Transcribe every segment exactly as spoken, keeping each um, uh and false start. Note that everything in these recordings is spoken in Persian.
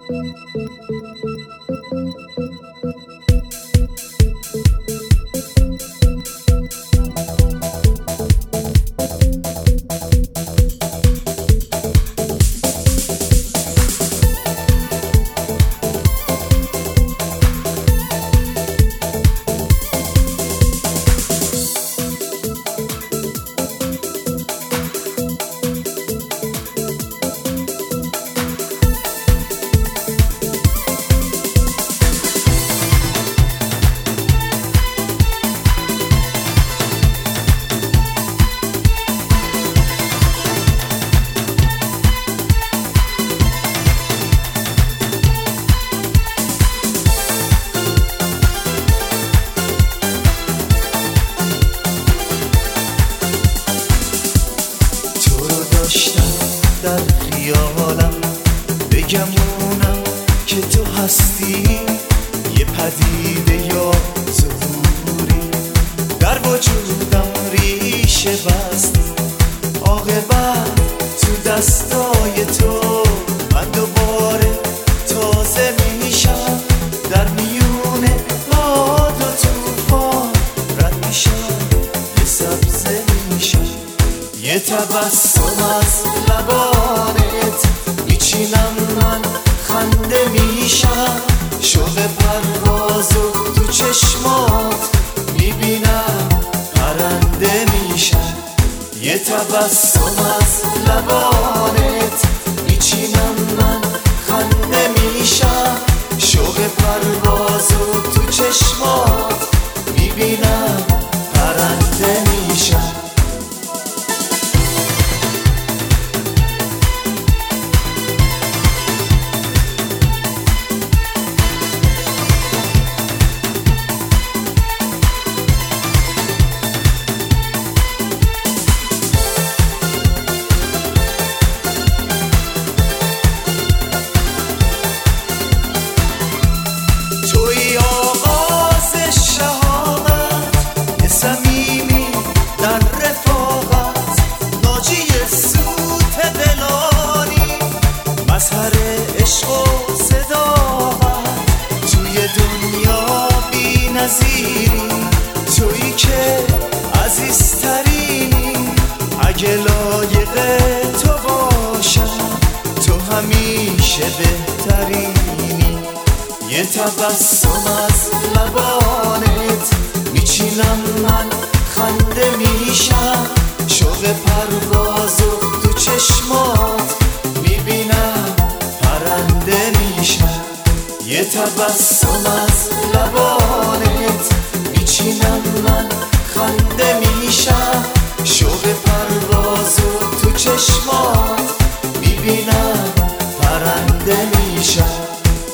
در خیالم بگمونم که تو هستی، یه پدیده یا ظهوری در وجودم ریشه بست. عاقبت تو دستای تو من دوباره تازه میشم، در میون باد و توفان رد میشم، یه سبزه میشم، یه تبسم از لبانت میچینم، من خنده میشم، شوق پروازو تو چشمات میبینم، پرنده میشم، یه تبسم از لبانت میچینم، من خنده میشم، شوق پروازو تو چشمات میبینم، پرنده میشم. عشق و صداقت توی دنیا بی نظیری، تویی که عزیزترینی، اگه لایق تو باشم تو همیشه بهترینی، یه تبسم از لبانت میچینم، من خنده میشم، شوق پروازو تو چشمات میبینم، پرنده میشم، یه تبسم از لبانت میچینم، من خنده میشم، شوق پروازو تو چشمات میبینم، پرنده میشم.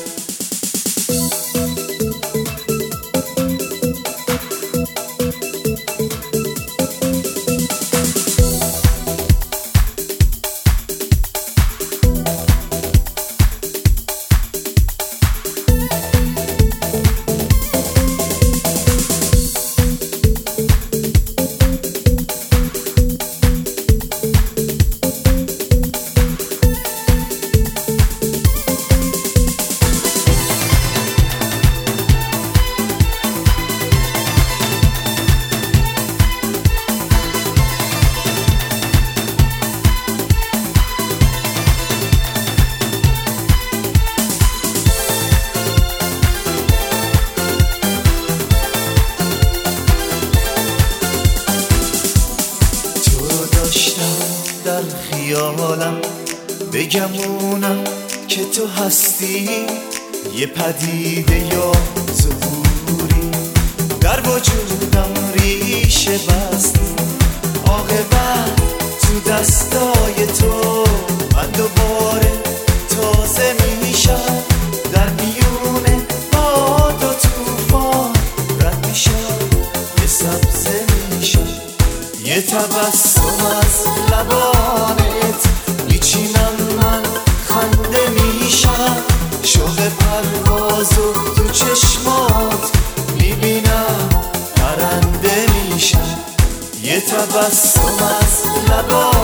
در خیالم بگمونم که تو هستی، یه پدیده یا ظهوری در وجودم ریشه بست. عاقبت تو دستای تو من دوباره تازه میشم، در میون باد و توفان رد میشم، یه سبزه میشم، یه تبسم از لبانت میچینم، من خنده میشم، شوق پروازو تو چشمات میبینم، پرنده میشم، یه تبسم از لبانت